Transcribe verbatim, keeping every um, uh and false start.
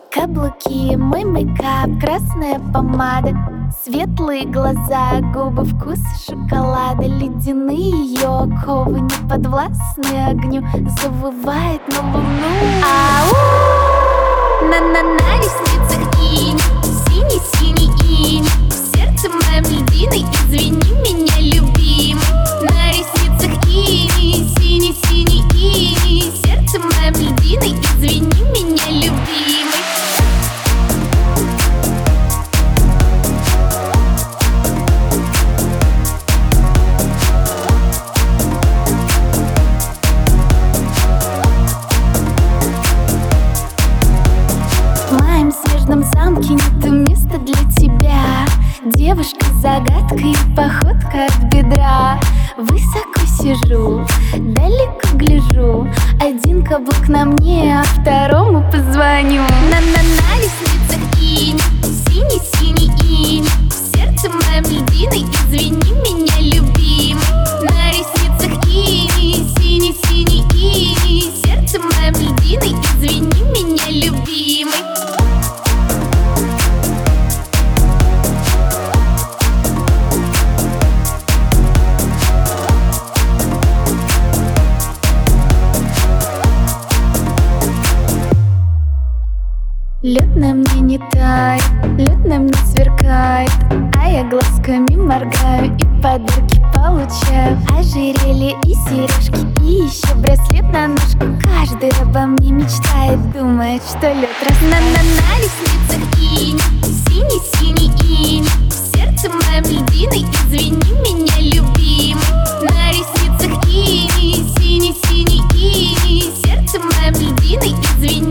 Каблуки, мой мейкап, красная помада, светлые глаза, губы, вкус шоколада, ледяные ее оковы, не подвластны огню, завывает на луну. Ау! На-на-на ресницах инь, синий-синий инь, в сердце моем льдиной, извини меня, любимый. На ресницах инь, синий-синий инь, в сердце моем льдиной, извини меня, любимый. В моем снежном замке нет места для тебя, девушка-загадка и походка от бедра. Высоко сижу, далеко гляжу, один каблук на мне, а второму позвоню. На-на-на ресницах инь, синий-синий инь, в сердце моем льдиной, извини меня, любимый. На ресницах инь, синий-синий инь, в сердце моем льдиной, извини меня, любимый. Лед на мне не тает, лед на мне сверкает, а я глазками моргаю и подарки получаю. Ожерелье и сережки, и еще браслет на ножку. Каждый обо мне мечтает, думает, что лед рас. На-на-на ресницах инь, синий-синий инь, в сердце моем льдиной, извини меня, любимый. На ресницах инь, синий-синий инь, в сердце моем льдиной, извини